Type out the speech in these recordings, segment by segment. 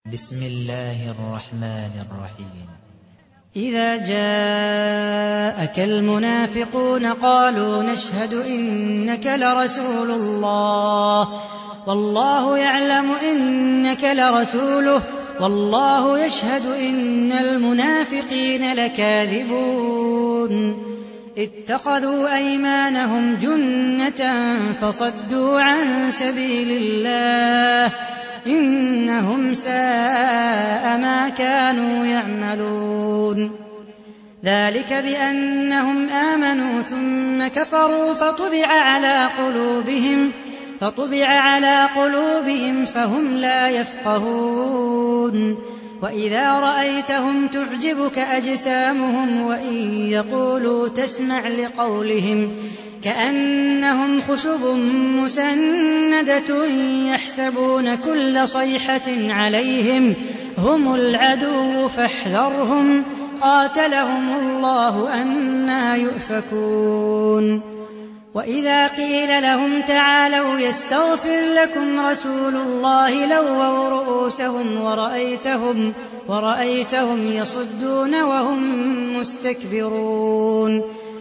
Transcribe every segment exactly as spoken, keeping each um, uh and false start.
بسم الله الرحمن الرحيم. إذا جاءك المنافقون قالوا نشهد إنك لرسول الله والله يعلم إنك لرسوله والله يشهد إن المنافقين لكاذبون اتخذوا أيمانهم جنة فصدوا عن سبيل الله إنهم ساء ما كانوا يعملون ذلك بأنهم آمنوا ثم كفروا فطبع على قلوبهم فطبع على قلوبهم فهم لا يفقهون وإذا رأيتهم تعجبك أجسامهم وإن يقولوا تسمع لقولهم كأنهم خشب مسندة يحسبون كل صيحة عليهم هم العدو فاحذرهم قاتلهم الله أنى يؤفكون وإذا قيل لهم تعالوا يستغفر لكم رسول الله لووا رؤوسهم ورأيتهم, ورأيتهم يصدون وهم مستكبرون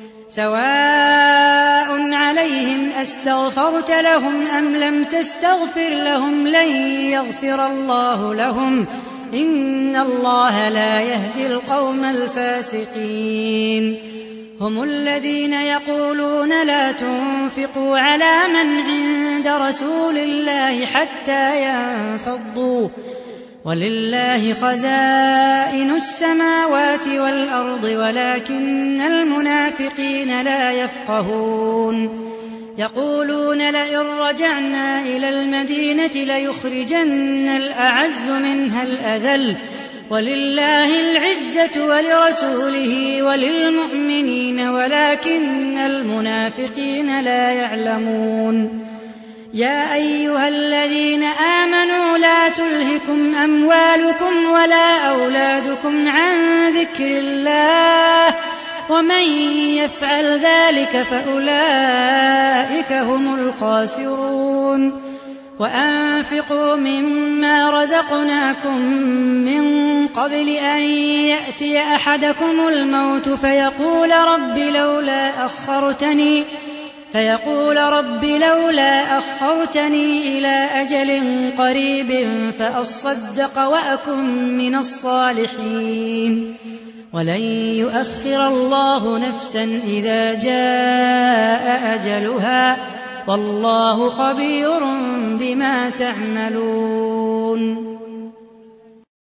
سواء عليهم أستغفرت لهم أم لم تستغفر لهم لن يغفر الله لهم إن الله لا يهدي القوم الفاسقين هم الذين يقولون لا تنفقوا على من عند رسول الله حتى ينفضوا ولله خزائن السماوات والأرض ولكن المنافقين لا يفقهون يقولون لئن رجعنا إلى المدينة ليخرجن الأعز منها الأذل ولله العزة ولرسوله وللمؤمنين ولكن المنافقين لا يعلمون يا أيها الذين آمنوا لا تلهكم أموالكم ولا أولادكم عن ذكر الله ومن يفعل ذلك فأولئك هم الخاسرون وأنفقوا مما رزقناكم من قبل أن يأتي أحدكم الموت فيقول رب لولا أخرتني فيقول رب لولا أخرتني إلى أجل قريب فأصدق وأكن من الصالحين ولن يؤخر الله نفسا إذا جاء أجلها والله خبير بما تعملون.